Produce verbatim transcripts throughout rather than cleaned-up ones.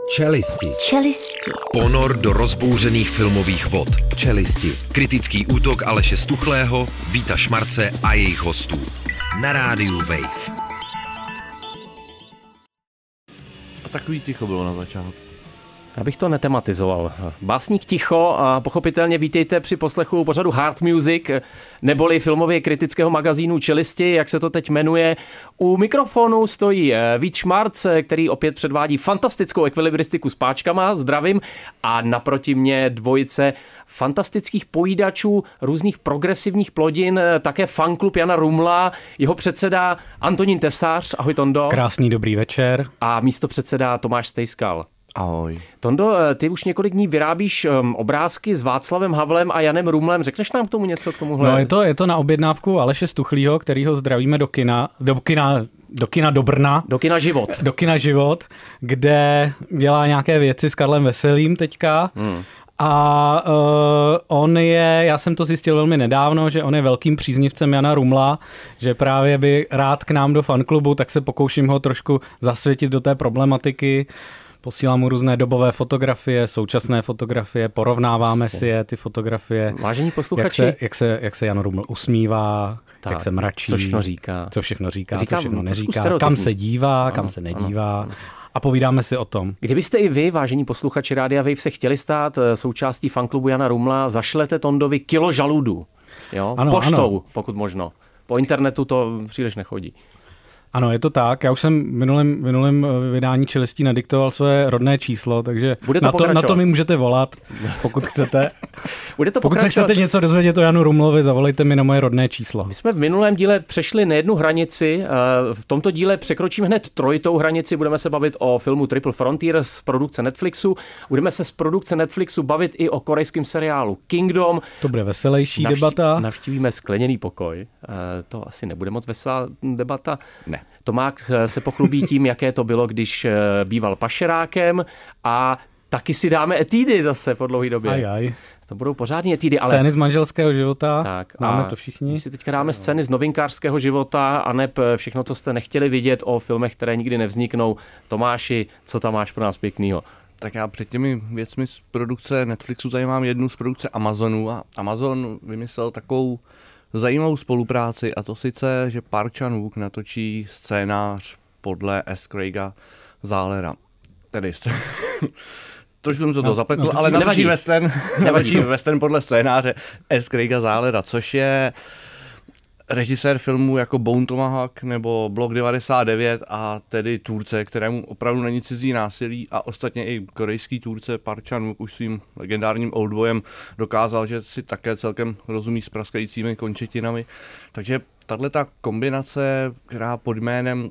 Čelisti. Čelisti. Ponor do rozbouřených filmových vod. Čelisti. Kritický útok Aleše Stuchlého, Víta Šmarce a jejich hostů. Na rádiu Wave. A takový ticho bylo na začátku. Abych to netematizoval. Básník ticho a pochopitelně vítejte při poslechu pořadu Hard Music, neboli filmově kritického magazínu Čelisti, jak se to teď jmenuje. U mikrofonu stojí Vít Šmarc, který opět předvádí fantastickou ekvilibristiku s páčkama, zdravím, a naproti mě dvojice fantastických pojídačů, různých progresivních plodin, také fanklub Jana Rumla, jeho předseda Antonín Tesař, ahoj Tondo. Krásný dobrý večer. A místopředseda Tomáš Stejskal. Ahoj. Tondo, ty už několik dní vyrábíš um, obrázky s Václavem Havlem a Janem Rumlem. Řekneš nám k tomu něco, k tomuhle? No je to, je to na objednávku Aleše Stuchlýho, kterýho zdravíme do kina, do kina, do kina do Brna. Do kina Život. Do kina Život, kde dělá nějaké věci s Karlem Veselým teďka. Hmm. A uh, on je, já jsem to zjistil velmi nedávno, že on je velkým příznivcem Jana Rumla, že právě by rád k nám do fanklubu, tak se pokouším ho trošku zasvětit do té problematiky. Posílám mu různé dobové fotografie, současné fotografie, porovnáváme si je, ty fotografie. Vážení posluchači. Jak se, jak se, jak se Jan Ruml usmívá, tak, jak se mračí. Co všechno říká. Co všechno říká, Říkám, co všechno neříká, kam se dívá, ano, kam se nedívá. Ano, ano. A povídáme si o tom. Kdybyste i vy, vážení posluchači Rádia Wave, se chtěli stát součástí fanklubu Jana Rumla, zašlete Tondovi kilo žaludů. Jo? Ano, poštou, ano. Pokud možno. Po internetu to příliš nechodí. Ano, je to tak. Já už jsem v minulém, minulém vydání Čelistí nadiktoval své rodné číslo, takže to na, to, na to mi můžete volat, pokud chcete. Bude to pokud se chcete něco dozvědět o Janu Rumlovi, zavolejte mi na moje rodné číslo. My jsme v minulém díle přešli nejednu hranici. V tomto díle překročíme hned trojitou hranici. Budeme se bavit o filmu Triple Frontier z produkce Netflixu. Budeme se z produkce Netflixu bavit i o korejském seriálu Kingdom. To bude veselější Navští- debata. Navštívíme skleněný pokoj. To asi nebude moc veselá debata. Ne. Tomák se pochlubí tím, jaké to bylo, když býval pašerákem, a taky si dáme etídy zase po dlouhé době. Aj, aj. To budou pořádně etídy. Scény ale... z manželského života, tak, máme to všichni. My si teďka dáme scény z novinkářského života, aneb všechno, co jste nechtěli vidět o filmech, které nikdy nevzniknou. Tomáši, co tam máš pro nás pěknýho? Tak já před těmi věcmi z produkce Netflixu tady mám jednu z produkce Amazonu a Amazon vymyslel takovou zajímavou spolupráci, a to sice, že Park Chan-wook natočí scénář podle S. Craiga Zálera. Tedy trošku jsem se to no, zapletl, no, ale natočí western, natočí western podle scénáře S. Craiga Zálera, což je režisér filmů jako Bone Tomahawk nebo Blok devadesát devět, a tedy tvůrce, kterému opravdu není cizí násilí, a ostatně i korejský tvůrce Park Chan-wook už svým legendárním Oldboyem dokázal, že si také celkem rozumí s praskajícími končetinami. Takže tato kombinace, která pod jménem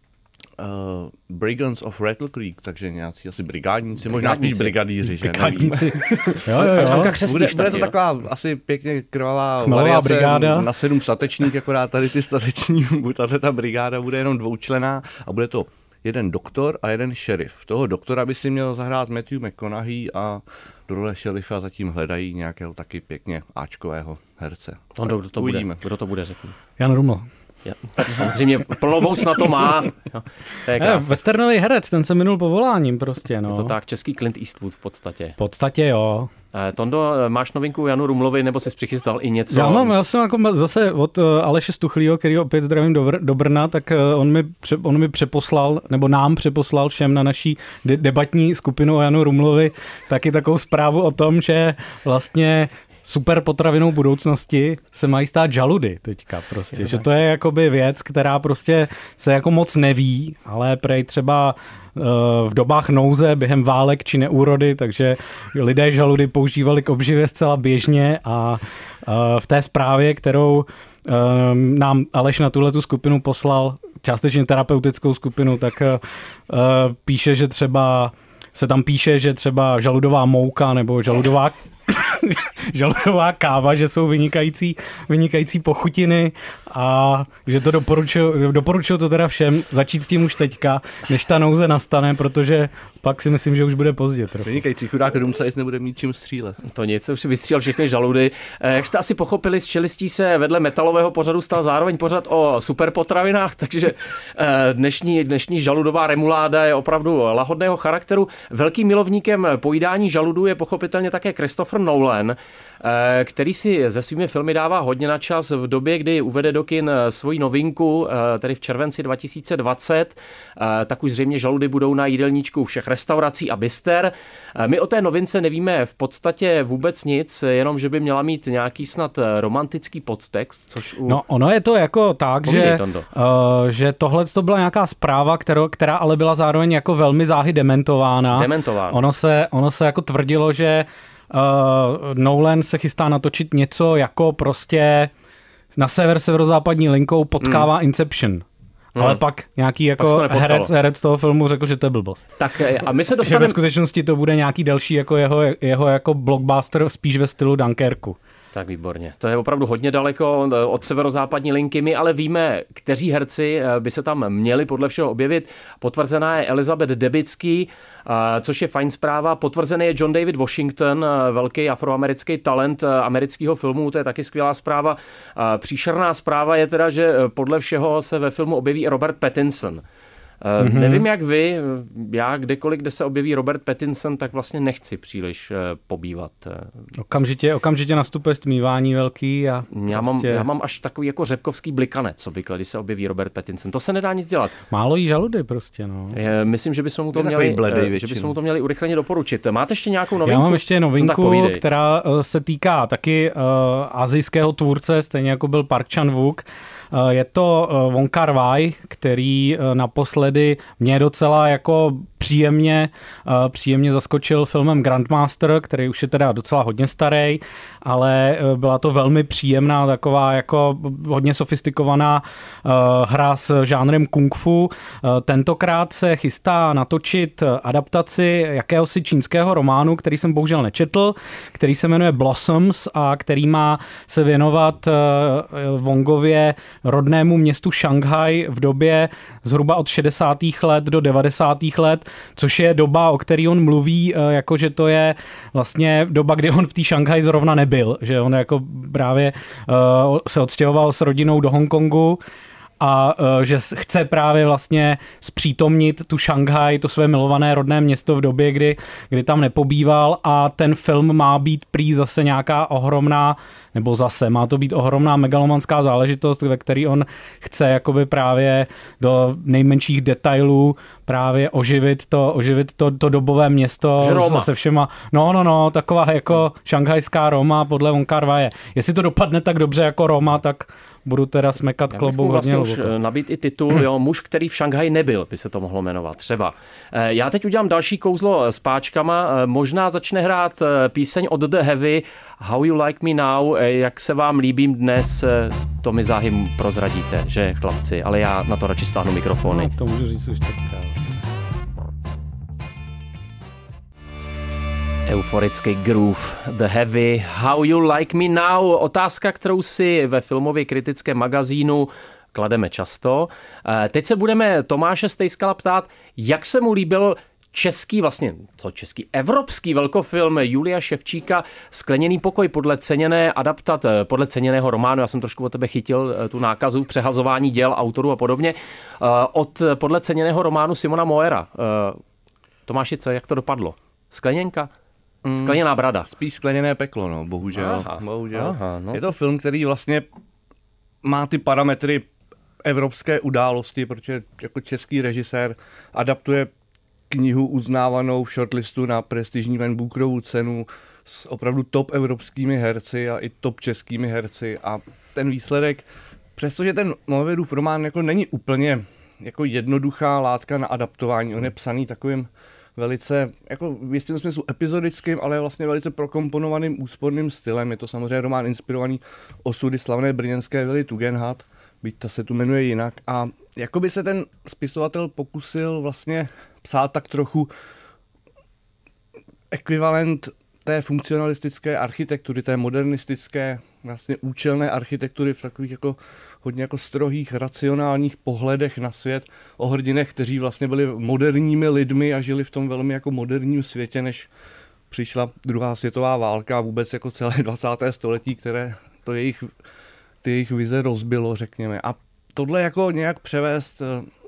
Uh, Brigands of Rattle Creek, takže nějací asi brigádníci, možná spíš brigadíři, že brigádníci. jo, jo, jo. Bude, bude to taková asi pěkně krvavá Chmelová variace brigáda na sedm statečník, akorát tady ty stateční, tato brigáda bude jenom dvoučlenná a bude to jeden doktor a jeden šerif. Toho doktora by si měl zahrát Matthew McConaughey a do role šerifa zatím hledají nějakého taky pěkně áčkového herce. No, kdo to bude? Kdo to bude, řeknu. Jan Ruml. Ja, tak samozřejmě plnovous na to má. No, to je krásný. Westernový herec, ten se minul povoláním prostě. No. Je to tak, český Clint Eastwood v podstatě. V podstatě jo. Tondo, máš novinku Janu Rumlovi, nebo jsi přichystal i něco? Já mám, já jsem jako zase od Aleše Stuchlýho, který opět zdravím do, Vr- do Brna, tak on mi, pře, on mi přeposlal, nebo nám přeposlal všem na naší de- debatní skupinu o Janu Rumlovi taky takovou zprávu o tom, že vlastně super potravinou budoucnosti se mají stát žaludy teďka prostě, je že to je jakoby věc, která prostě se jako moc neví, ale prej třeba v dobách nouze, během válek či neúrody, takže lidé žaludy používali k obživě zcela běžně, a v té zprávě, kterou nám Aleš na tuhletu skupinu poslal, částečně terapeutickou skupinu, tak píše, že třeba se tam píše, že třeba žaludová mouka nebo žaludová žaludová káva, že jsou vynikající, vynikající pochutiny a že to doporučuju, doporučuju to teda všem, začít s tím už teďka, než ta nouze nastane, protože pak si myslím, že už bude pozdě. Trochu. Vynikající chudák Rumcajs nebude mít čím střílet. To nic, už si vystřílel všechny žaludy. Jak jste asi pochopili, z Čelistí se vedle metalového pořadu stal zároveň pořad o superpotravinách, takže dnešní, dnešní žaludová remuláda je opravdu lahodného charakteru. Velkým milovníkem pojídání žaludů je pochopitelně také Christopher Nolan, který si se svými filmy dává hodně na čas v době, kdy uvede do kin svoji novinku, tedy v červenci dva tisíce dvacet, tak už zřejmě žaludy budou na jídelníčku všech restaurací a bister. My o té novince nevíme v podstatě vůbec nic, jenom že by měla mít nějaký snad romantický podtext, což u... No ono je to jako tak, že, uh, že tohle to byla nějaká zpráva, kterou, která ale byla zároveň jako velmi záhy dementována. Dementována. Ono se, ono se jako tvrdilo, že uh, Nolan se chystá natočit něco jako prostě na sever severozápadní linkou potkává hmm. Inception. Ale hmm. pak nějaký jako pak herec, herec toho filmu řekl, že to je blbost. Tak a my se dostaneme... Že ve skutečnosti to bude nějaký další jako jeho, jeho jako blockbuster spíš ve stylu Dunkerku. Tak výborně. To je opravdu hodně daleko od severozápadní linky. My ale víme, kteří herci by se tam měli podle všeho objevit. Potvrzená je Elizabeth Debicki, což je fajn zpráva. Potvrzený je John David Washington, velký afroamerický talent amerického filmu, to je taky skvělá zpráva. Příšerná zpráva je teda, že podle všeho se ve filmu objeví Robert Pattinson. Mm-hmm. Nevím jak vy, já kdekoliv, kde se objeví Robert Pattinson, tak vlastně nechci příliš pobývat. Okamžitě, okamžitě nastupuje stmívání velký a já, prostě... mám, já mám až takový jako řepkovský blikanec obvykle, když se objeví Robert Pattinson. To se nedá nic dělat. Málo jí žaludy prostě, no. Je, myslím, že bychom mu to měli, bledej, že bychom mu to měli urychleně doporučit. Máte ještě nějakou novinku? Já mám ještě novinku, no, která se týká taky uh, asijského tvůrce, stejně jako byl Park Chan-wook. Je to Wong Kar-wai, který naposledy mě docela jako příjemně, příjemně zaskočil filmem Grandmaster, který už je teda docela hodně starý, ale byla to velmi příjemná, taková jako hodně sofistikovaná hra s žánrem kung fu. Tentokrát se chystá natočit adaptaci jakéhosi čínského románu, který jsem bohužel nečetl, který se jmenuje Blossoms a který má se věnovat Wongově rodnému městu Šanghaj v době zhruba od šedesátých let do devadesátých let, což je doba, o který on mluví, jakože to je vlastně doba, kdy on v té Šanghaji zrovna nebyl, že on jako právě uh, se odstěhoval s rodinou do Hongkongu a uh, že chce právě vlastně zpřítomnit tu Šanghaj, to své milované rodné město v době, kdy, kdy tam nepobýval a ten film má být prý zase nějaká ohromná, nebo zase má to být ohromná megalomanská záležitost, ve který on chce jakoby právě do nejmenších detailů právě oživit to, oživit to, to dobové město se všema. No, no, no, taková jako šanghajská Roma podle Wong Kar-waie. Jestli to dopadne tak dobře jako Roma, tak budu teda smekat klobouk hodně vlastně už nabít i titul, jo, muž, který v Šanghaji nebyl, by se to mohlo jmenovat, třeba. Já teď udělám další kouzlo s páčkama, možná začne hrát píseň od The Heavy, How You Like Me Now, jak se vám líbím dnes, to mi záhy prozradíte, že chlapci, ale já na to radši stáhnu mikrofony. No, to můžu říct už teďka. Euforický groove, The Heavy, How You Like Me Now, otázka, kterou si ve filmově kritickém magazínu klademe často. Teď se budeme Tomáše Stejskala ptát, jak se mu líbil český, vlastně co český, evropský velkofilm Julia Ševčíka Skleněný pokoj podle ceněné adaptat, podle ceněného románu, já jsem trošku od tebe chytil tu nákazu, přehazování děl autorů a podobně, od podle ceněného románu Simona Moera. Tomáši, co, jak to dopadlo? Skleněnka? Skleněná brada. Spíš skleněné peklo, no, bohužel. Aha, bohužel. Aha, no. Je to film, který vlastně má ty parametry evropské události, protože jako český režisér adaptuje knihu uznávanou v shortlistu na prestižní Van Bookerovu cenu s opravdu top evropskými herci a i top českými herci a ten výsledek, přestože ten Moeverův román jako není úplně jako jednoduchá látka na adaptování, on je psaný takovým velice, jako v jistém smyslu epizodickým, ale vlastně velice prokomponovaným úsporným stylem. Je to samozřejmě román inspirovaný osudy slavné brněnské vily Tugendhat, byť ta se tu jmenuje jinak. A jakoby se ten spisovatel pokusil vlastně psát tak trochu ekvivalent té funkcionalistické architektury, té modernistické, vlastně účelné architektury v takových jako hodně jako strohých, racionálních pohledech na svět o hrdinech, kteří vlastně byli moderními lidmi a žili v tom velmi jako moderním světě, než přišla druhá světová válka a vůbec jako celé dvacáté století, které to jejich, ty jejich vize rozbilo, řekněme. A tohle jako nějak převést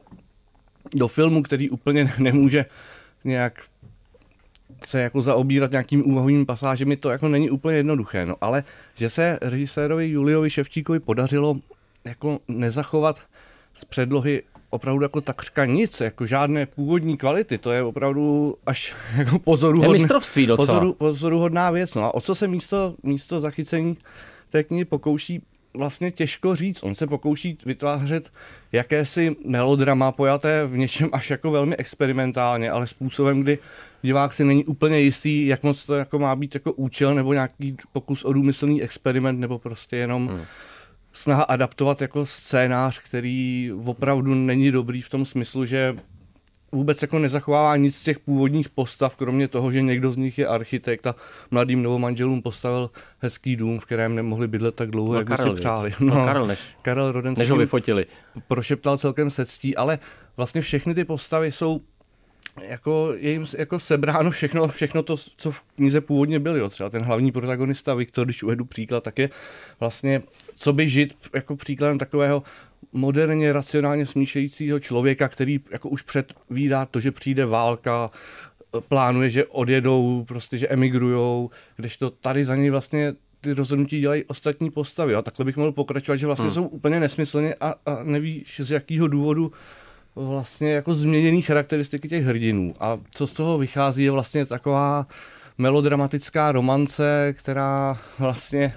do filmu, který úplně nemůže nějak se jako zaobírat nějakými úvahovými pasážemi, to jako není úplně jednoduché, no, ale že se režisérovi Juliovi Ševčíkovi podařilo jako nezachovat z předlohy opravdu jako takřka nic, jako žádné původní kvality, to je opravdu až jako pozoruhodné, mistrovství docela. Pozoru, pozoruhodná věc. No a o co se místo, místo zachycení té knihy pokouší, vlastně těžko říct. On se pokouší vytvářet jakési melodrama pojaté v něčem až jako velmi experimentálně, ale způsobem, kdy divák si není úplně jistý, jak moc to jako má být jako účel nebo nějaký pokus o důmyslný experiment nebo prostě jenom hmm. snaha adaptovat jako scénář, který opravdu není dobrý v tom smyslu, že vůbec jako nezachovává nic z těch původních postav, kromě toho, že někdo z nich je architekt a mladým novomanželům postavil hezký dům, v kterém nemohli bydlet tak dlouho, no, jak by si přáli. No, no, Karel, než, Karel Roden, než ho vyfotili. Prošeptal celkem se ctí, ale vlastně všechny ty postavy jsou jako, je jim jako sebráno všechno, všechno to, co v knize původně bylo. Třeba ten hlavní protagonista Viktor, když uvedu příklad, tak je vlastně, co by žít jako příkladem takového moderně, racionálně smýšlejícího člověka, který jako už předvídá to, že přijde válka, plánuje, že odjedou, prostě, že emigrujou, kdežto tady za něj vlastně ty rozhodnutí dělají ostatní postavy. A takhle bych mohl pokračovat, že vlastně hmm. jsou úplně nesmyslně a, a nevíš, z jakého důvodu vlastně jako změněný charakteristiky těch hrdinů. A co z toho vychází, je vlastně taková melodramatická romance, která vlastně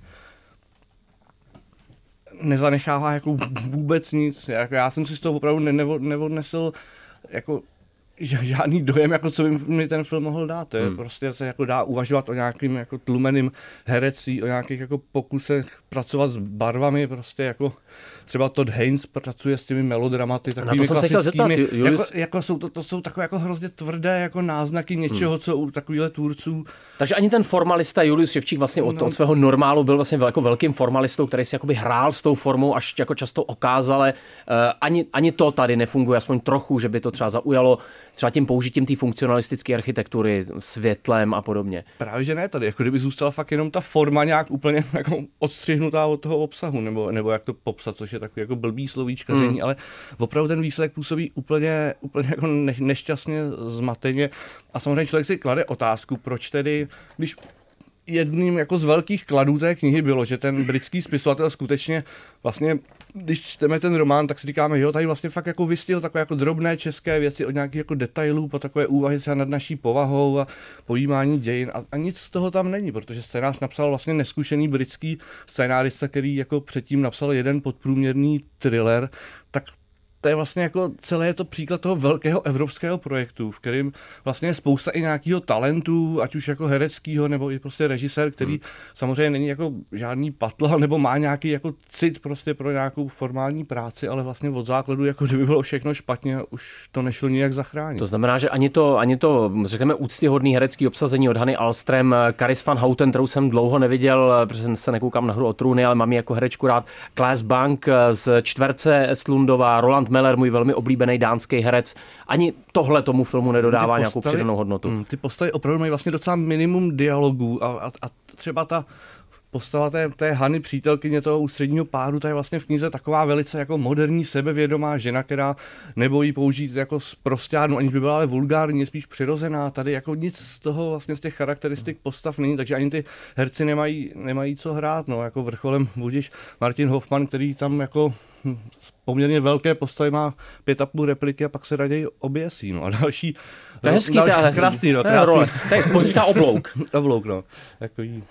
nezanechává jako vůbec nic. Jako já jsem si z toho opravdu neodnesl jako žádný dojem, jako co by mi ten film mohl dát. To je hmm. prostě se jako dá uvažovat o nějakým jako tlumeným herectví, o nějakých jako pokusech pracovat s barvami, prostě jako třeba Todd Haynes pracuje s těmi melodramaty takovými klasickými. Julius... Jako, jako jsou to, to jsou takové jako hrozně tvrdé jako náznaky něčeho, hmm. co u takovýchhle tvůrců. Takže ani ten formalista Julius Ševčík vlastně od, no. od svého normálu byl vlastně jako velkým formalistou, který si jakoby hrál s tou formou, až jako často okázale. Uh, ani, ani to tady nefunguje, aspoň trochu, že by to třeba zaujalo třeba tím použitím té funkcionalistické architektury, světlem a podobně. Právě že ne tady, jako kdyby zůstala fakt jenom ta forma nějak úplně jako odstřihnutá od toho obsahu, nebo, nebo jak to popsat, což je takový jako blbý slovíčkaření, hmm. ale opravdu ten výsledek působí úplně, úplně jako ne, nešťastně, zmateně a samozřejmě člověk si klade otázku, proč tedy, když jedním jako z velkých kladů té knihy bylo, že ten britský spisovatel skutečně vlastně, když čteme ten román, tak si říkáme, jo, tady vlastně fakt jako vystihl takové jako drobné české věci od nějakých jako detailů, po takové úvahy třeba nad naší povahou a pojímání dějin a, a nic z toho tam není, protože scénář napsal vlastně neskušený britský scénárista, který jako předtím napsal jeden podprůměrný thriller, tak to je vlastně jako celé je to příklad toho velkého evropského projektu, v kterém vlastně je spousta i nějakého talentu, ať už jako hereckého, nebo i prostě režisér, který hmm. samozřejmě není jako žádný patl, nebo má nějaký jako cit prostě pro nějakou formální práci, ale vlastně od základu, jako kdyby bylo všechno špatně, už to nešlo nijak zachránit. To znamená, že ani to, ani to řekněme, úctyhodný herecký obsazení od Hany Alström, Karis van Houten, kterou jsem dlouho neviděl, protože se nekoukám na Hru o trůny, ale mám ji jako herečku rád, Claes Bang z Čtverce Slundová, Roland Meller, můj velmi oblíbený dánský herec. Ani tohle tomu filmu nedodává postavy, nějakou přidanou hodnotu. Ty postavy opravdu mají vlastně docela minimum dialogů a, a, a třeba ta postava té, té Hany, přítelkyně toho ústředního páru, ta je vlastně v knize taková velice jako moderní, sebevědomá žena, která nebojí použít jako sprosťárnu, aniž by byla ale vulgární, spíš přirozená. Tady jako nic z toho vlastně z těch charakteristik postav není, takže ani ty herci nemají, nemají co hrát. No, jako vrcholem budiš Martin Hoffman, který tam jako poměrně velké postavy má pět a půl repliky a pak se raději oběsí. No a další... To je hezký, to je krásný, no, krásný. To je říká oblouk. Oblouk, no. Takový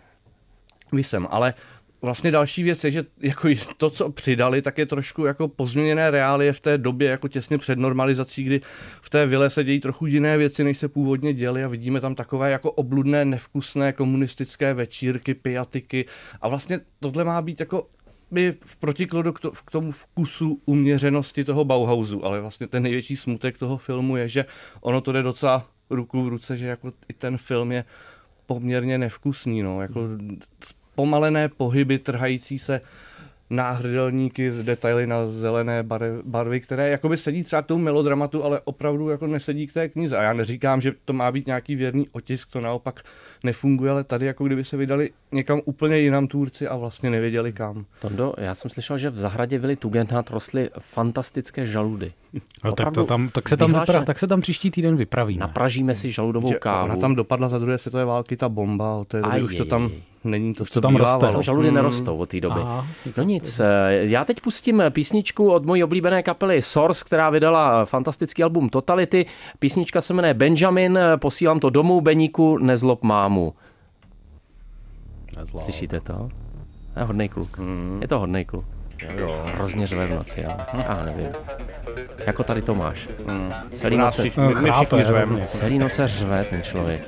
vysem, ale vlastně další věc je, že jako to, co přidali, tak je trošku jako pozměněné reálie v té době, jako těsně před normalizací, kdy v té vile se dějí trochu jiné věci, než se původně děly a vidíme tam takové jako obludné, nevkusné komunistické večírky, piatiky a vlastně tohle má být jako by v protikladu k tomu vkusu uměřenosti toho Bauhausu, ale vlastně ten největší smutek toho filmu je, že ono to jde docela ruku v ruce, že jako i ten film je poměrně nevkusný, no, jako zpomalené pohyby, trhající se náhrdelníky z detaily na zelené barvy, které jakoby sedí třeba k tomu melodramatu, ale opravdu jako nesedí k té knize. A já neříkám, že to má být nějaký věrný otisk, to naopak nefunguje, ale tady jako kdyby se vydali někam úplně jinam tvůrci a vlastně nevěděli kam. Tondo, já jsem slyšel, že v zahradě Vily Tugendhat rostly fantastické žaludy. No, tak, to tam, tak, se tam vypra, tak se tam příští týden vypraví. Napražíme si žaludovou kávu. Ona tam dopadla za druhé světové války ta bomba, od té doby už to tam není to, co tam roste. Tam žaludy hmm. nerostou od té doby. Aha, no nic, já teď pustím písničku od mojí oblíbené kapely Source, která vydala fantastický album Totality. Písnička se jmenuje Benjamin, posílám to domů, Beníku, nezlob mámu. Nezlob. Slyšíte to? Je hodnej kluk. Hmm. Je to hodnej kluk. Jo, hrozně řve v noci, já, já nevím. Jako tady Tomáš. Hmm. Celý noce, my, my všichni řveme. Celý noce řve ten člověk.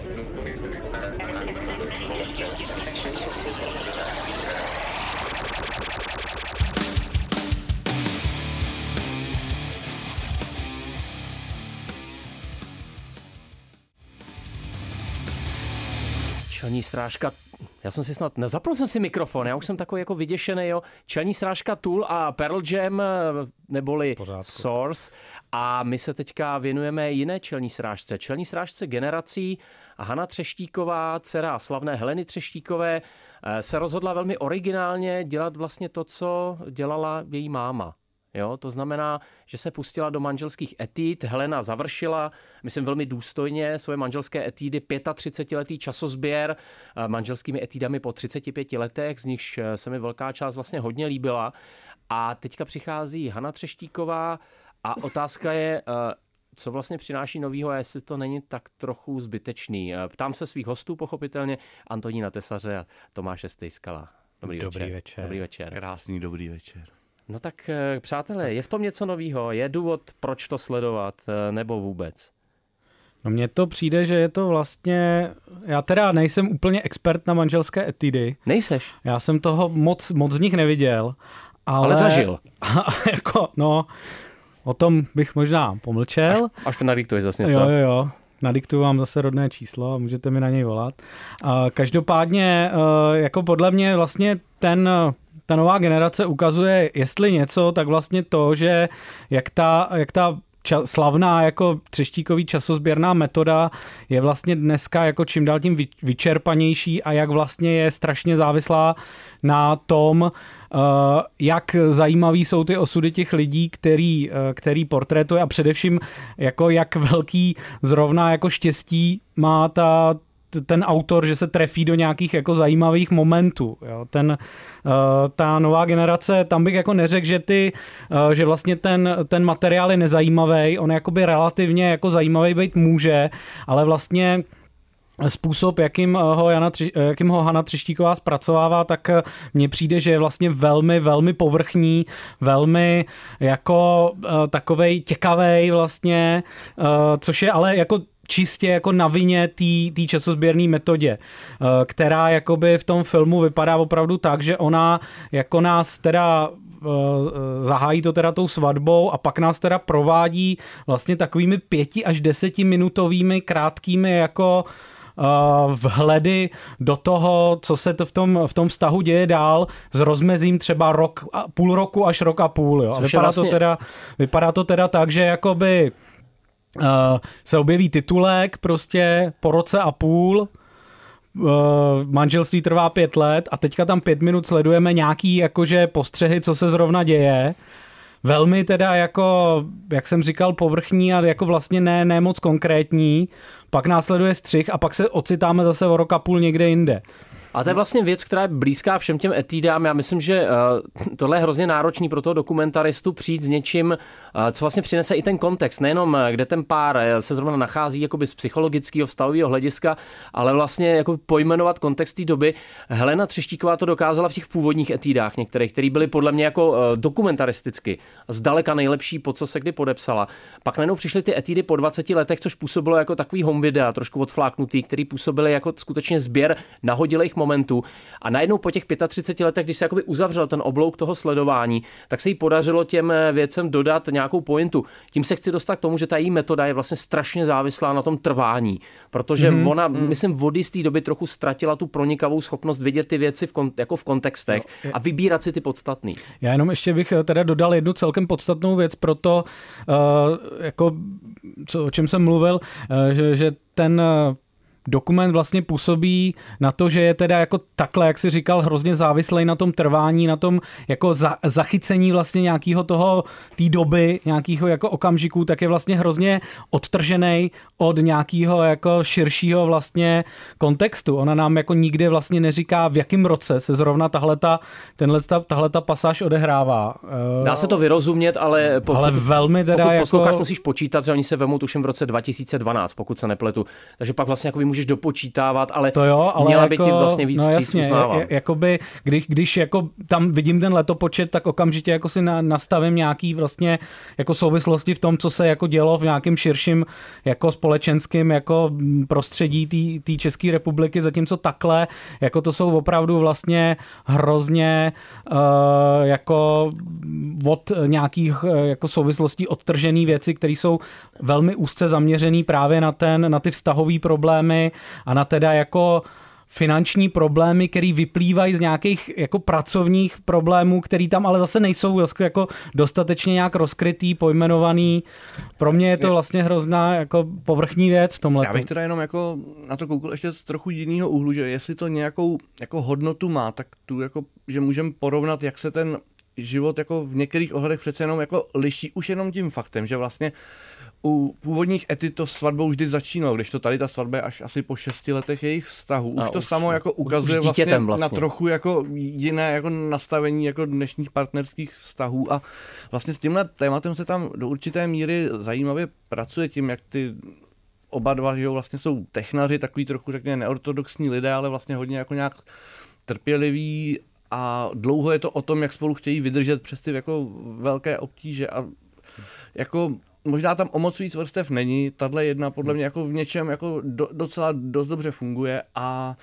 Čelní strážka, já jsem si snad, nezapnul jsem si mikrofon, já už jsem takový jako vyděšený, jo. Čelní strážka Tool a Pearl Jam, neboli Pořádku. Source. A my se teďka věnujeme jiné čelní strážce. Čelní strážce generací. Hana Třeštíková, dcera slavné Heleny Třeštíkové, se rozhodla velmi originálně dělat vlastně to, co dělala její máma. Jo, to znamená, že se pustila do manželských etýd. Helena završila, myslím velmi důstojně, svoje manželské etýdy, třicetiletý časozběr manželskými etýdami po třiceti pěti letech, z nichž se mi velká část vlastně hodně líbila. A teďka přichází Hana Třeštíková a otázka je, co vlastně přináší novýho a jestli to není tak trochu zbytečný. Ptám se svých hostů pochopitelně, Antonína Tesaře a Tomáše Stejskala. Dobrý, dobrý večer. večer. Dobrý večer. Krásný dobrý večer. No tak přátelé, je v tom něco novýho? Je důvod, proč to sledovat, nebo vůbec? No mně to přijde, že je to vlastně, já teda nejsem úplně expert na manželské etidy. Nejseš? Já jsem toho moc, moc z nich neviděl. Ale, ale zažil. jako, no, o tom bych možná pomlčel. Až, až to nadiktuješ zase něco. Jo, jo, jo. Nadiktuju vám zase rodné číslo a můžete mi na něj volat. Každopádně, jako podle mě vlastně ten... Ta nová generace ukazuje, jestli něco, tak vlastně to, že jak ta, jak ta ča- slavná jako třeštíkový časozběrná metoda je vlastně dneska jako čím dál tím vyčerpanější a jak vlastně je strašně závislá na tom, jak zajímavý jsou ty osudy těch lidí, který, který portrétuje a především jako jak velký zrovna jako štěstí má ta ten autor, že se trefí do nějakých jako zajímavých momentů. Jo. Ten, uh, ta nová generace, tam bych jako neřekl, že, ty, uh, že vlastně ten, ten materiál je nezajímavý, on jakoby relativně jako zajímavý být může, ale vlastně způsob, jakým ho, Jana, jakým ho Hana Třeštíková zpracovává, tak mně přijde, že je vlastně velmi, velmi povrchní, velmi jako uh, takovej těkavej vlastně, uh, což je ale jako čistě jako na vině té časozběrné metodě, která jakoby v tom filmu vypadá opravdu tak, že ona jako nás teda zahájí to teda tou svatbou a pak nás teda provádí vlastně takovými pěti až desetiminutovými krátkými jako vhledy do toho, co se to v tom, v tom vztahu děje dál s rozmezím třeba rok, půl roku až rok a půl. Jo. A vypadá, vlastně... to teda, vypadá to teda tak, že jakoby Uh, se objeví titulek prostě po roce a půl, uh, manželství trvá pět let a teďka tam pět minut sledujeme nějaký jakože postřehy, co se zrovna děje. Velmi teda jako, jak jsem říkal, povrchní a jako vlastně ne, ne moc konkrétní. Pak následuje střih a pak se ocitáme zase o rok a půl někde jinde. A to je vlastně věc, která je blízká všem těm etýdám. Já myslím, že uh, tohle je hrozně náročný pro toho dokumentaristu přijít s něčím, uh, co vlastně přinese i ten kontext. Nejenom, kde ten pár se zrovna nachází jakoby z psychologického vztahového hlediska, ale vlastně jako pojmenovat kontext té doby. Helena Třeštíková to dokázala v těch původních etýdách některých, které byly podle mě jako uh, dokumentaristicky zdaleka nejlepší, po co se kdy podepsala. Pak najednou přišly ty etýdy po dvaceti letech, což působilo jako takový home videa, trošku odfláknutý, který působily jako skutečně sběr nahodilých momentů. A najednou po těch třiceti pěti letech, když se jakoby uzavřel ten oblouk toho sledování, tak se jí podařilo těm věcem dodat nějakou pointu. Tím se chci dostat k tomu, že ta její metoda je vlastně strašně závislá na tom trvání, protože mm-hmm. ona, mm. myslím, vody z té doby trochu ztratila tu pronikavou schopnost vidět ty věci v, kon, jako v kontextech no, a vybírat si ty podstatný. Já jenom ještě bych teda dodal jednu celkem podstatnou věc pro to, uh, jako, co, o čem jsem mluvil, uh, že, že ten uh, dokument vlastně působí na to, že je teda jako takhle, jak jsi říkal, hrozně závislý na tom trvání, na tom jako za, zachycení vlastně nějakého toho, té doby, nějakého jako okamžiků, tak je vlastně hrozně odtržený od nějakého jako širšího vlastně kontextu. Ona nám jako nikdy vlastně neříká, v jakém roce se zrovna tahleta, tenhle, tahleta pasáž odehrává. Dá se to vyrozumět, ale, po, ale velmi teda pokud jako... posloucháš, musíš počítat, že oni se vemou tuším v roce dva tisíce dvanáct, pokud se nepletu. Takže pak vlastně jako můžeš dopočítávat, ale, to jo, ale měla jako, by ti vlastně víc no stříc, uznávám. Jakoby, když, když jako tam vidím ten letopočet, tak okamžitě jako si na, nastavím nějaký vlastně jako souvislosti v tom, co se jako dělo v nějakém širším jako společenském jako prostředí té České republiky, zatímco takhle, jako to jsou opravdu vlastně hrozně uh, jako od nějakých uh, jako souvislostí odtržený věci, které jsou velmi úzce zaměřený právě na ten, na ty vztahové problémy a na teda jako finanční problémy, které vyplývají z nějakých jako pracovních problémů, které tam ale zase nejsou jako dostatečně nějak rozkrytý, pojmenovaný. Pro mě je to vlastně hrozná jako povrchní věc v tomhle. Já bych teda jenom jako na to koukal ještě z trochu jiného úhlu, že jestli to nějakou jako hodnotu má, tak tu jako, že můžeme porovnat, jak se ten život jako v některých ohledech přece jenom jako liší už jenom tím faktem, že vlastně u původních Ety to svatbou vždy začínalo, když to tady ta svatba je až asi po šesti letech jejich vztahu. Už a to už, samo jako ukazuje už vlastně, vlastně na trochu jako jiné jako nastavení jako dnešních partnerských vztahů a vlastně s tímhle tématem se tam do určité míry zajímavě pracuje tím, jak ty oba dva, že vlastně jsou technaři, takový trochu řekněme neortodoxní lidé, ale vlastně hodně jako nějak trpěliví a dlouho je to o tom, jak spolu chtějí vydržet přes ty jako velké obtíže a jako možná tam o moc víc vrstev není, tahle jedna podle mě jako v něčem jako do, docela dost dobře funguje a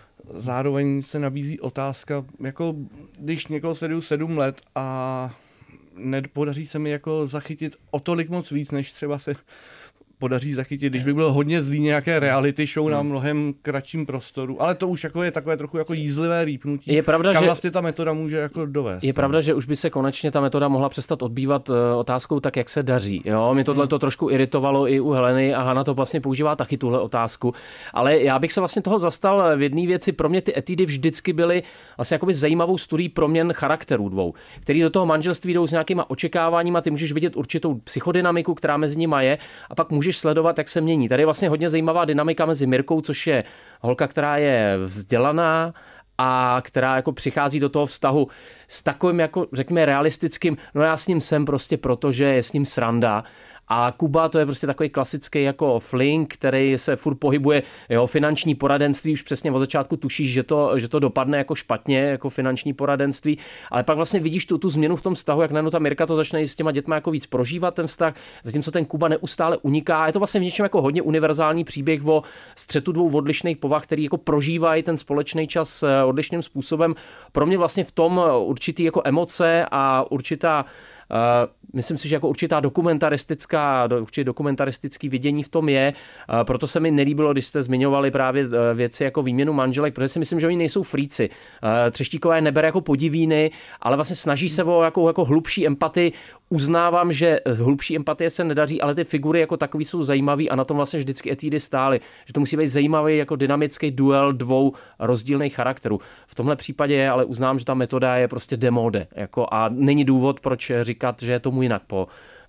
zároveň se nabízí otázka, jako když někoho sleduju sedm let a nepodaří se mi jako zachytit o tolik moc víc, než třeba se podaří zachytit, když by byl hodně zlý nějaké reality show na mnohem kratším prostoru, ale to už jako je takové trochu jako jízlivé rýpnutí. Je pravda, kam že vlastně ta metoda může jako dovést. Je no. pravda, že už by se konečně ta metoda mohla přestat odbývat uh, otázkou tak, jak se daří. Jo, mě tohle to trošku iritovalo i u Heleny a Hana to vlastně používá taky tuhle otázku, ale já bych se vlastně toho zastal v jedné věci. Pro mě ty etídy vždycky byly vlastně jakoby zajímavou studií proměn charakterů dvou, který do toho manželství jdou s nějakýma očekáváníma, ty můžeš vidět určitou psychodynamiku, která mezi nimi je a pak můžeš sledovat, jak se mění. Tady je vlastně hodně zajímavá dynamika mezi Mirkou, což je holka, která je vzdělaná a která jako přichází do toho vztahu s takovým jako řekněme realistickým, no já s ním jsem prostě proto, že je s ním sranda. A Kuba to je prostě takový klasický jako flink, který se furt pohybuje, jeho finanční poradenství, už přesně od začátku tušíš, že to, že to dopadne jako špatně, jako finanční poradenství, ale pak vlastně vidíš tu, tu změnu v tom vztahu, jak najednou ta Mirka to začne s těma dětma jako víc prožívat ten vztah, zatímco ten Kuba neustále uniká. Je to vlastně v něčem jako hodně univerzální příběh o střetu dvou odlišných povah, který jako prožívají ten společný čas odlišným způsobem. Pro mě vlastně v tom určitý jako emoce a určitá Uh, myslím si, že jako určitá dokumentaristická, určitě dokumentaristický vidění v tom je, uh, proto se mi nelíbilo, když jste zmiňovali právě uh, věci jako výměnu manželek, protože si myslím, že oni nejsou fríci. Uh, Třeštíková je nebere jako podivíny, ale vlastně snaží se o jako, jako hlubší empatii. Uznávám, že hlubší empatie se nedaří, ale ty figury jako takový jsou zajímavý a na tom vlastně vždycky etídy stály. Že to musí být zajímavý jako dynamický duel dvou rozdílných charakterů. V tomhle případě je, ale uznám, že ta metoda je prostě demode. Jako, a není důvod, proč říkat, že je tomu jinak po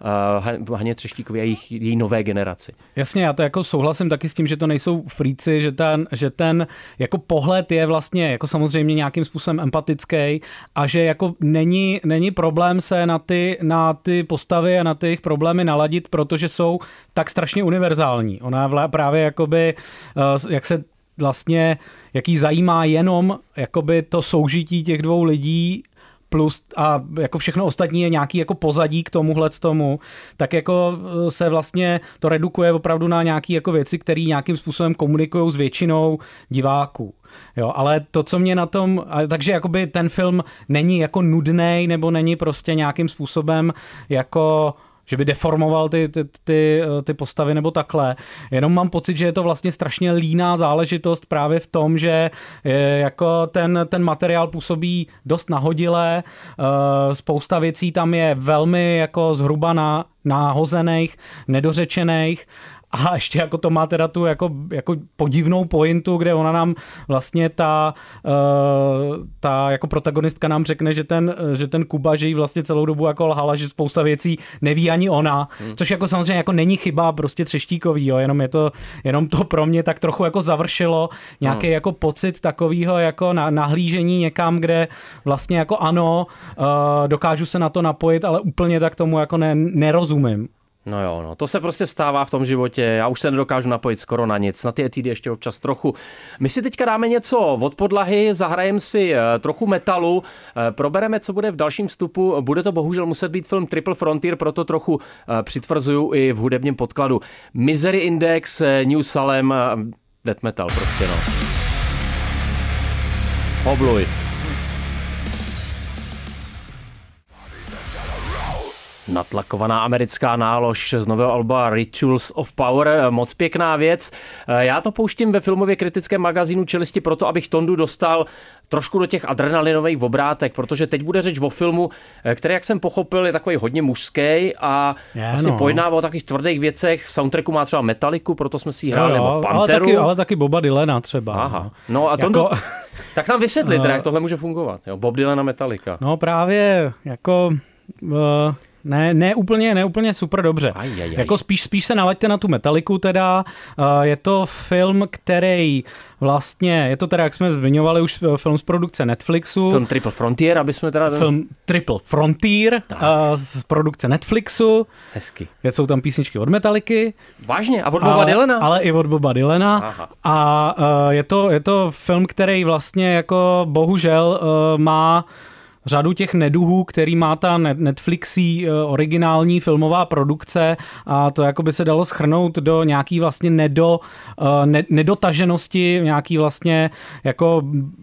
uh, Haně Třeštíkově a jejich, její nové generaci. Jasně, já to jako souhlasím taky s tím, že to nejsou fríci, že ten, že ten jako pohled je vlastně jako samozřejmě nějakým způsobem empatický a že jako není, není problém se na ty, na ty postavy a na ty jejich problémy naladit, protože jsou tak strašně univerzální. Ona právě jakoby, uh, jak se vlastně, jaký zajímá jenom jakoby to soužití těch dvou lidí plus a jako všechno ostatní je nějaký jako pozadí k tomuhle tomu, tak jako se vlastně to redukuje opravdu na nějaký jako věci, které nějakým způsobem komunikují s většinou diváků. Jo, ale to, co mě na tom, takže jakoby ten film není jako nudnej, nebo není prostě nějakým způsobem jako že by deformoval ty, ty, ty, ty postavy nebo takhle. Jenom mám pocit, že je to vlastně strašně líná záležitost právě v tom, že jako ten, ten materiál působí dost nahodile, spousta věcí tam je velmi jako zhruba na, nahozených, nedořečených. A ještě jako to má teda tu jako, jako podivnou pointu, kde ona nám vlastně ta, uh, ta jako protagonistka nám řekne, že ten, že ten Kuba, že jí vlastně celou dobu jako lhala, že spousta věcí neví ani ona, hmm. což jako samozřejmě jako není chyba prostě Třeštíkový, jo, jenom je to, jenom to pro mě tak trochu jako završilo nějaký hmm. jako pocit takového jako na, nahlížení někam, kde vlastně jako ano, uh, dokážu se na to napojit, ale úplně tak tomu jako ne, nerozumím. No jo, no, to se prostě stává v tom životě, já už se nedokážu napojit skoro na nic, na ty etídy ještě občas trochu. My si teďka dáme něco od podlahy, zahrajeme si trochu metalu, probereme, co bude v dalším vstupu, bude to bohužel muset být film Triple Frontier, proto trochu přitvrzuju i v hudebním podkladu. Misery Index, New Salem, death metal prostě, no. Obluj. Natlakovaná americká nálož z nového alba Rituals of Power, moc pěkná věc. Já to pouštím ve filmově kritickém magazínu Čelisti proto, abych Tondu dostal trošku do těch adrenalinových obrátek, protože teď bude řeč o filmu, který, jak jsem pochopil, je takový hodně mužský a je, vlastně no. pojednává o takových tvrdých věcech. V soundtracku má třeba Metalliku, proto jsme si ji hráli, jo, jo, nebo Panteru. Ale taky, ale taky Boba Dylana třeba. Aha. No a Tondu, jako... tak nám vysvětli, teda, jak tohle může fungovat. Jo, Bob Dylan a Metallica. No právě jako... Uh... Ne, ne úplně, ne úplně super dobře. Aj, aj, aj. Jako spíš, spíš se nalaďte na tu Metalliku teda. Je to film, který vlastně, je to teda, jak jsme zmiňovali, už film z produkce Netflixu. Film Triple Frontier, aby jsme teda... Film Triple Frontier z produkce Netflixu. Hezky. Jsou tam písničky od Metalliky. Vážně? A od Boba Dylana? Ale i od Boba Dylana. Aha. A je to, je to film, který vlastně jako bohužel má řadu těch neduhů, který má ta Netflixí originální filmová produkce a to jako by se dalo shrnout do nějaký vlastně nedo, ne, nedotaženosti, nějaký vlastně jako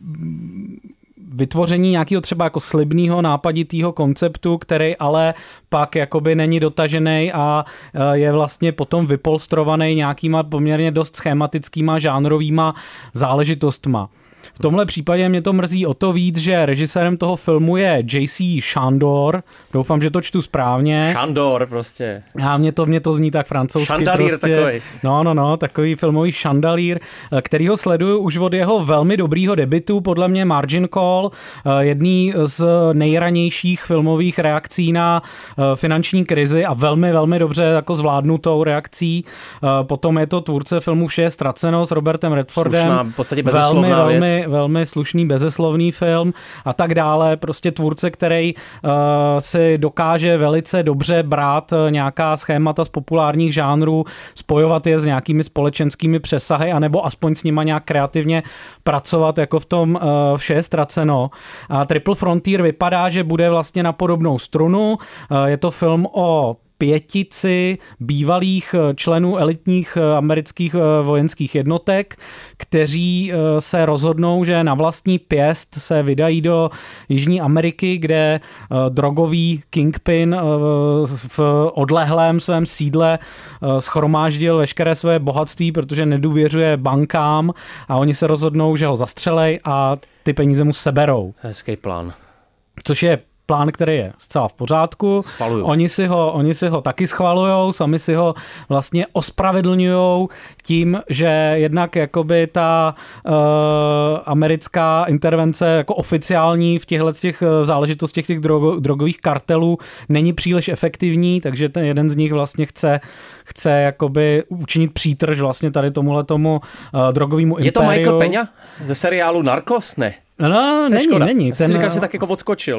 vytvoření nějakého třeba jako slibného nápaditého konceptu, který ale pak jakoby není dotažený a je vlastně potom vypolstrovaný nějakýma poměrně dost schematickýma žánrovýma záležitostma. V tomhle případě mě to mrzí o to víc, že režisérem toho filmu je J C Chandor. Doufám, že to čtu správně. Chandor prostě. A mě to, mě to zní tak francouzsky. Chandalír prostě. Takový. No, no, no, takový filmový chandalír, který ho sleduju už od jeho velmi dobrýho debutu, podle mě Margin Call, jedný z nejranějších filmových reakcí na finanční krizi a velmi, velmi dobře jako zvládnutou reakcí. Potom je to tvůrce filmu Vše je ztraceno s Robertem Redfordem. Slušná, v podstatě velmi, velmi, věc. velmi slušný, bezeslovný film a tak dále. Prostě tvůrce, který uh, si dokáže velice dobře brát nějaká schémata z populárních žánrů, spojovat je s nějakými společenskými přesahy, anebo aspoň s nima nějak kreativně pracovat, jako v tom uh, Vše je ztraceno. A Triple Frontier vypadá, že bude vlastně na podobnou strunu. Uh, je to film o pětici bývalých členů elitních amerických vojenských jednotek, kteří se rozhodnou, že na vlastní pěst se vydají do Jižní Ameriky, kde drogový kingpin v odlehlém svém sídle shromáždil veškeré své bohatství, protože nedůvěřuje bankám a oni se rozhodnou, že ho zastřelej a ty peníze mu seberou. Hezký plán. Což je plán, který je zcela v pořádku. Schvaluju. Oni si ho, oni si ho taky schvalujou, sami si ho vlastně ospravedlňujou tím, že jednak jakoby ta uh, americká intervence jako oficiální v těchto těch záležitostech těch drogo, drogových kartelů není příliš efektivní, takže ten jeden z nich vlastně chce chce jakoby učinit přítrž vlastně tady tomuhle tomu uh, drogovému impériu. Je to Michael Peña ze seriálu Narcos? Ne. No, není, škoda. není. Já ten, si říkal, že si tak jako odskočil.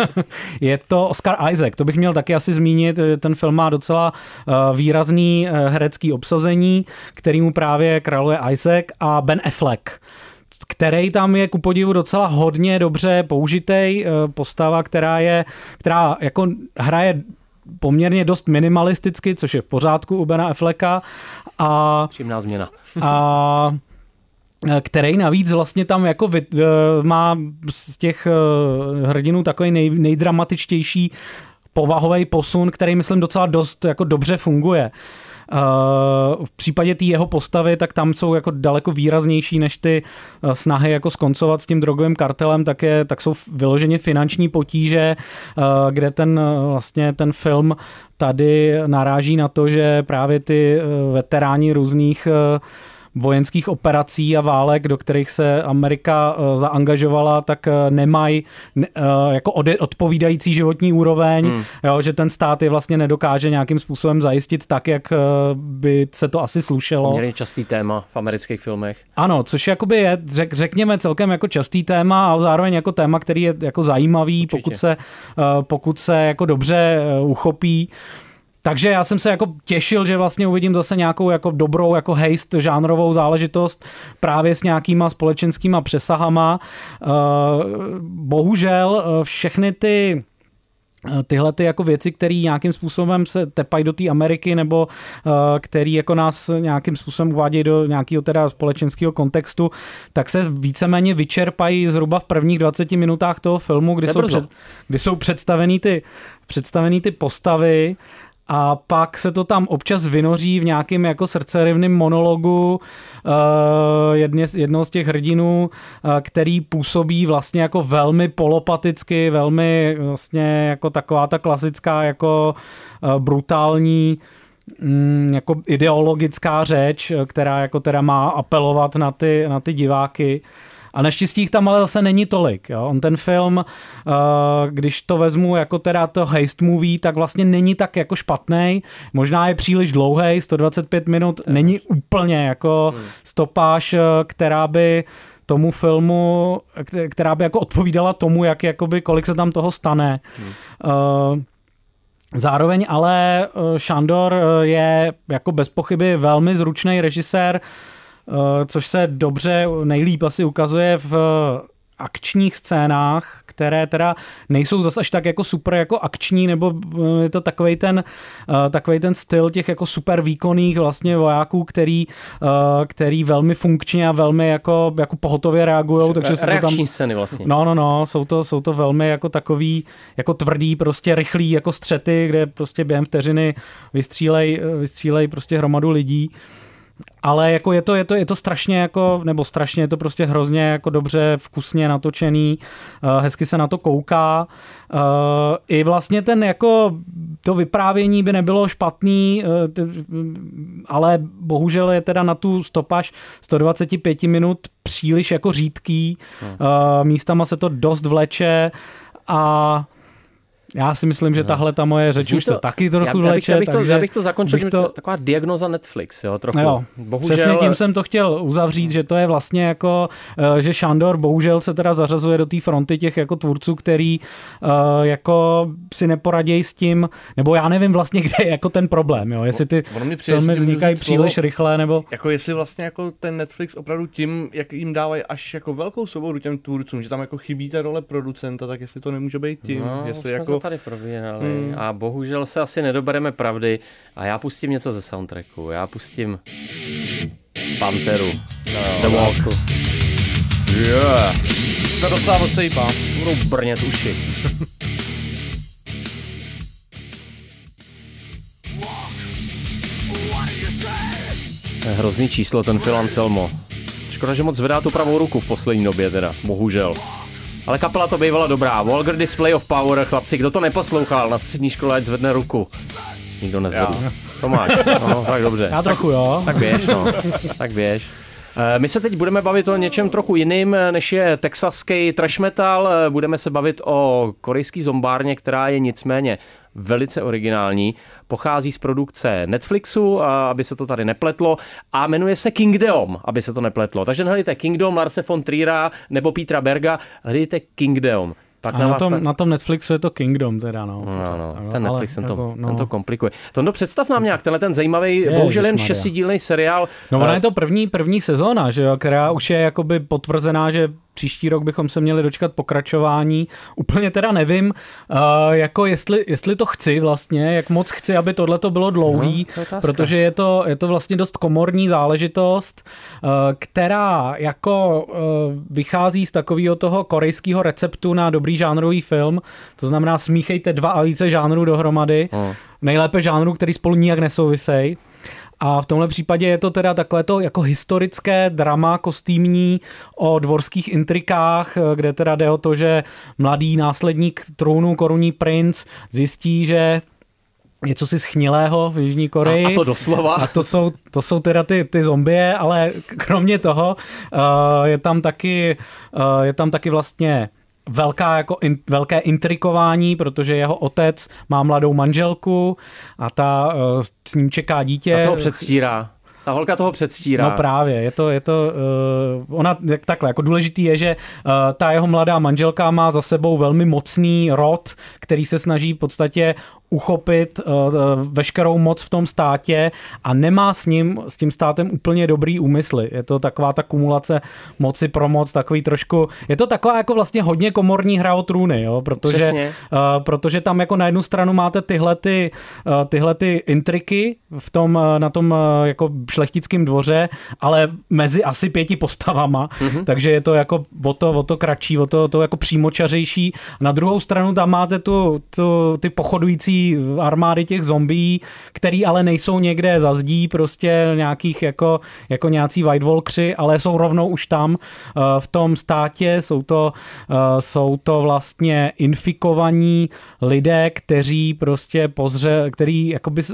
Je to Oscar Isaac, to bych měl taky asi zmínit, ten film má docela uh, výrazný uh, herecký obsazení, kterýmu právě králuje Isaac a Ben Affleck, který tam je ku podivu docela hodně dobře použitej, postava, která je, která jako hraje poměrně dost minimalisticky, což je v pořádku u Bena Afflecka. A, Příjemná změna. A který navíc vlastně tam jako vy, má z těch hrdinů takový nej, nejdramatičtější povahový posun, který myslím docela dost jako dobře funguje. V případě té jeho postavy, tak tam jsou jako daleko výraznější než ty snahy jako skoncovat s tím drogovým kartelem, tak, je, tak jsou vyloženě finanční potíže, kde ten vlastně ten film tady naráží na to, že právě ty veteráni různých vojenských operací a válek, do kterých se Amerika zaangažovala, tak nemají jako odpovídající životní úroveň, hmm. jo, že ten stát je vlastně nedokáže nějakým způsobem zajistit tak, jak by se to asi slušelo. Poměrně častý téma v amerických filmech. Ano, což jakoby je, řek, řekněme, celkem jako častý téma, ale zároveň jako téma, který je jako zajímavý, pokud se, pokud se jako dobře uchopí. Takže já jsem se jako těšil, že vlastně uvidím zase nějakou jako dobrou jako heist žánrovou záležitost právě s nějakýma společenskýma přesahama. Bohužel všechny ty tyhle ty jako věci, které nějakým způsobem se tepají do té Ameriky nebo uh, který jako nás nějakým způsobem uvádějí do nějakého teda společenského kontextu, tak se víceméně vyčerpají zhruba v prvních dvaceti minutách toho filmu, kdy, jsou, před, kdy jsou představený ty, představený ty postavy. A pak se to tam občas vynoří v nějakém jako srdcerivným monologu uh, jedně, jednoho z těch hrdinů, uh, který působí vlastně jako velmi polopaticky, velmi vlastně jako taková ta klasická jako uh, brutální um, jako ideologická řeč, která jako teda má apelovat na ty, na ty diváky. A naštěstí jich tam ale zase není tolik. Jo. On ten film, když to vezmu jako teda to heist movie, tak vlastně není tak jako špatnej. Možná je příliš dlouhej, sto dvacet pět minut, není úplně jako stopáž, která by tomu filmu, která by jako odpovídala tomu, jak, jakoby, kolik se tam toho stane. Hmm. Zároveň ale Šandor je jako bez pochyby velmi zručný režisér, což se dobře nejlíp asi ukazuje v akčních scénách, které teda nejsou zase až tak jako super jako akční, nebo je to takovej ten, takovej ten styl těch jako super výkonných vlastně vojáků, který, který velmi funkčně a velmi jako, jako pohotově reagujou. Takže reakční tam, scény vlastně. No, no, no, jsou to, jsou to velmi jako takový jako tvrdý, prostě rychlý jako střety, kde prostě během vteřiny vystřílej, vystřílej prostě hromadu lidí. Ale jako je to, je to, je to strašně jako, nebo strašně je to prostě hrozně jako dobře vkusně natočený, hezky se na to kouká. I vlastně ten jako, to vyprávění by nebylo špatný, ale bohužel je teda na tu stopáž sto dvacet pět minut příliš jako řídký. Hmm. Místama se to dost vleče a já si myslím, že tahle ta moje řeč už se taky trochu já, vleče. Já bych, takže to, já bych to zakončil, bych to... taková diagnoza Netflix, jo, trochu. Jo, bohužel... Přesně tím jsem to chtěl uzavřít, že to je vlastně jako, že Šandor bohužel se teda zařazuje do té fronty těch jako tvůrců, který uh, jako si neporadějí s tím, nebo já nevím vlastně, kde je jako ten problém, jo, jestli ty filmy vznikají příliš slovo, rychle, nebo... Jako jestli vlastně jako ten Netflix opravdu tím, jak jim dávají až jako velkou svobodu těm tvůrcům, že tam jako chybí ta role producenta, tak jestli to nemůže být tím, no, jestli jako... tady probírali hmm. a bohužel se asi nedobereme pravdy a já pustím něco ze soundtracku, já pustím Panteru, no, The Walku. Yeah. To docela odsejpá. Budou brnět uši. Hrozný číslo ten Phil Anselmo. Škoda, že moc zvedá tu pravou ruku v poslední době teda, bohužel. Ale kapela to bývala dobrá. Vulgar Display of Power, chlapci, kdo to neposlouchal na střední škole, ať zvedne ruku. Nikdo nezvedl. Tomáš, no, tak dobře. Já trochu, jo. Tak běž, no. Tak běž. My se teď budeme bavit o něčem trochu jiným, než je texaský thrash metal. Budeme se bavit o korejský zombárně, která je nicméně velice originální. Pochází z produkce Netflixu, aby se to tady nepletlo, a jmenuje se Kingdom, aby se to nepletlo. Takže hledejte Kingdom Larse von Triera nebo Petra Berga, hledejte Kingdom. Pak a na, na, vás tom, ta... na tom Netflixu je to Kingdom teda, no. No, no, no ten Netflix ten, jako, to, no. ten to komplikuje. Tondo, představ nám nějak tenhle ten zajímavý, je, bohužel jen Ježišmarja. šestidílný seriál. No ona je to první, první sezóna, že jo, která už je jakoby potvrzená, že příští rok bychom se měli dočkat pokračování. Úplně teda nevím, uh, jako jestli, jestli to chci vlastně, jak moc chci, aby tohleto bylo dlouhý, no, protože je to, je to vlastně dost komorní záležitost, uh, která jako uh, vychází z takového toho korejského receptu na dobrý žánrový film, to znamená smíchejte dva a více žánrů dohromady, hmm. nejlépe žánrů, který spolu nijak nesouvisejí. A v tomhle případě je to teda takové to jako historické drama kostýmní o dvorských intrikách, kde teda jde o to, že mladý následník trůnu, korunní princ, zjistí, že něco si schnilého v Jižní Koreji. A, a to doslova. A to jsou, to jsou teda ty, ty zombie, ale kromě toho uh, je tam taky, uh, je tam taky vlastně velká jako in, velké intrikování, protože jeho otec má mladou manželku a ta uh, s ním čeká dítě. Ta toho předstírá. Ta holka toho předstírá. No právě, je to, je to uh, ona jak takhle, jako důležitý je, že uh, ta jeho mladá manželka má za sebou velmi mocný rod, který se snaží v podstatě uchopit uh, veškerou moc v tom státě a nemá s ním, s tím státem úplně dobrý úmysly. Je to taková ta kumulace moci pro moc, takový trošku, je to taková jako vlastně hodně komorní hra o trůny, jo, protože, uh, protože tam jako na jednu stranu máte tyhle ty, uh, tyhle ty intriky v tom, uh, na tom uh, jako šlechtickém dvoře, ale mezi asi pěti postavama, mm-hmm. takže je to jako o to, o to kratší, o to, o to jako přímočařejší. Na druhou stranu tam máte tu, tu, ty pochodující armády těch zombií, který ale nejsou někde za zdí, prostě nějakých jako, jako nějací White Walkři, ale jsou rovnou už tam uh, v tom státě, jsou to, uh, jsou to vlastně infikovaní lidé, kteří prostě pozře, který jakoby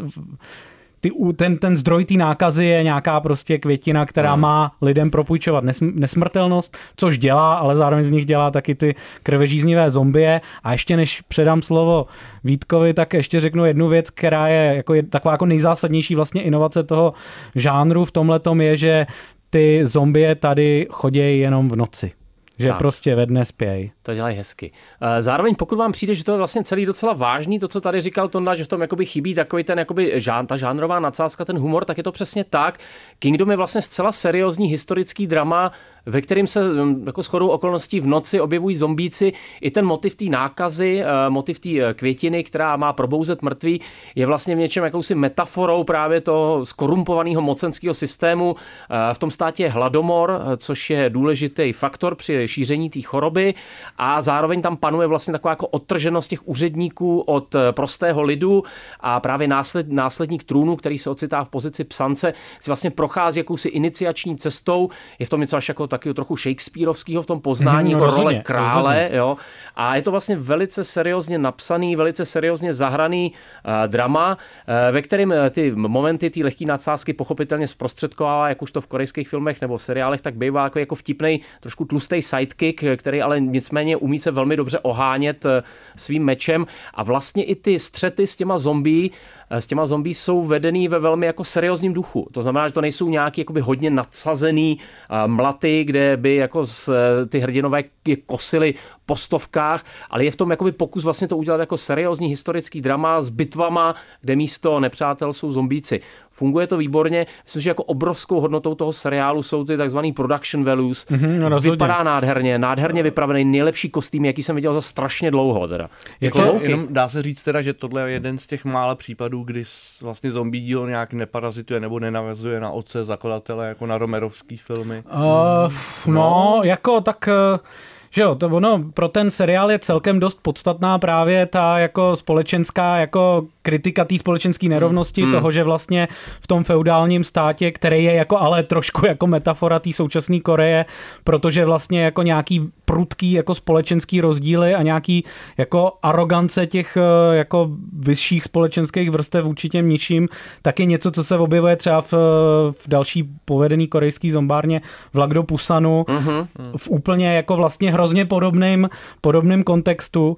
Ty, ten, ten zdroj té nákazy je nějaká prostě květina, která hmm. má lidem propůjčovat nesmrtelnost, což dělá, ale zároveň z nich dělá taky ty krvežíznivé zombie. A ještě než předám slovo Vítkovi, tak ještě řeknu jednu věc, která je, jako je taková jako nejzásadnější vlastně inovace toho žánru v tomhletom je, že ty zombie tady chodějí jenom v noci. Že tak. Prostě ve dne spějí. To dělají hezky. Zároveň pokud vám přijde, že to je vlastně celý docela vážný, to, co tady říkal Tonda, že v tom jakoby chybí takový ten jakoby žán, ta žánrová nadsázka, ten humor, tak je to přesně tak. Kingdom je vlastně zcela seriózní historický drama, ve kterým se jako shodou okolností v noci objevují zombíci. I ten motiv té nákazy, motiv té květiny, která má probouzet mrtví, je vlastně v něčem jakousi metaforou právě toho skorumpovaného mocenského systému. V tom státě je hladomor, což je důležitý faktor při šíření té choroby a zároveň tam panuje vlastně taková jako odtrženost těch úředníků od prostého lidu a právě násled, následník trůnu, který se ocitá v pozici psance, si vlastně prochází jakousi iniciační cestou. Je v tom něco až jako taky trochu Shakespeareovského v tom poznání mm, rozhodně, role krále. Jo. A je to vlastně velice seriózně napsaný, velice seriózně zahraný uh, drama, uh, ve kterém ty momenty, ty lehký nadsázky pochopitelně zprostředkovává, jak už to v korejských filmech nebo v seriálech tak bývá, jako, jako vtipnej, trošku tlustý sidekick, který ale nicméně umí se velmi dobře ohánět uh, svým mečem a vlastně i ty střety s těma zombie s těma zombie jsou vedený ve velmi jako seriózním duchu. To znamená, že to nejsou nějaký jakoby hodně nadsazený uh, mlaty, kde by jako z, ty hrdinové kosily po stovkách, ale je v tom jakoby pokus vlastně to udělat jako seriózní historický drama s bitvama, kde místo nepřátel jsou zombíci. Funguje to výborně. Myslím, že jako obrovskou hodnotou toho seriálu jsou ty takzvaný production values. Mm-hmm, no vypadá nádherně, nádherně vypravený, nejlepší kostým, jaký jsem viděl za strašně dlouho. Teda. Jako, jako jenom dá se říct teda, že tohle je jeden z těch mála případů, kdy vlastně zombie dílo nějak neparazituje nebo nenavazuje na otce zakladatele, jako na romerovský filmy. Uh, no, no, jako tak... Uh... Že jo, to ono pro ten seriál je celkem dost podstatná právě ta jako společenská jako kritika té společenské nerovnosti, mm. toho, že vlastně v tom feudálním státě, který je jako ale trošku jako metafora té současné Koreje, protože vlastně jako nějaký prudký jako společenský rozdíly a nějaký jako arogance těch jako vyšších společenských vrstev vůči těm nižším, tak je něco, co se objevuje třeba v, v další povedený korejský zombárně Vlak do Pusanu, mm-hmm. v úplně jako vlastně hrozně podobným, podobným kontextu.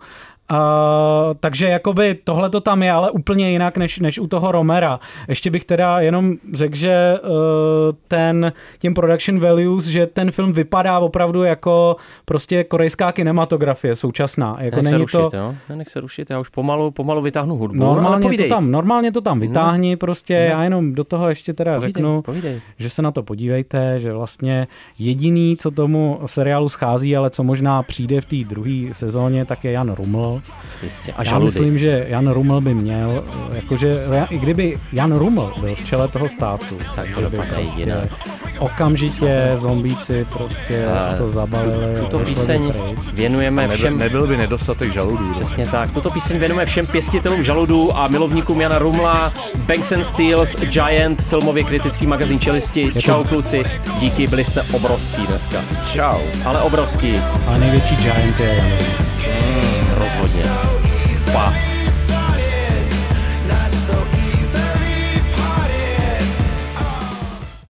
Uh, takže jakoby tohle to tam je, ale úplně jinak než, než u toho Romera. Ještě bych teda jenom řekl, že uh, ten, těm production values, že ten film vypadá opravdu jako prostě korejská kinematografie současná. Jako Nenech není se rušit, to... jo? Nenech se rušit, já už pomalu, pomalu vytáhnu hudbu. Normálně to, tam, normálně to tam vytáhni, no. prostě no. Já jenom do toho ještě teda povídej, řeknu, povídej. že se na to podívejte, že vlastně jediný, co tomu seriálu schází, ale co možná přijde v té druhé sezóně, tak je Jan Ruml. Jistě. A já myslím, že Jan Ruml by měl, jakože i kdyby Jan Ruml byl v čele toho státu, tak to by prostě okamžitě zombíci prostě a to zabalili. Tuto píseň věnujeme nebyl, všem... Nebyl by nedostatek žaludů. Přesně tak. Tuto píseň věnujeme všem pěstitelům žaludů a milovníkům Jana Rumla, Banks and Steels, Giant, filmově kritický magazín Čelisti. Čau kluci, díky, byli jste obrovský dneska. Čau. Ale obrovský. Ale největší Giant je Jan Ruml. Hmm, rozhodně. Pa.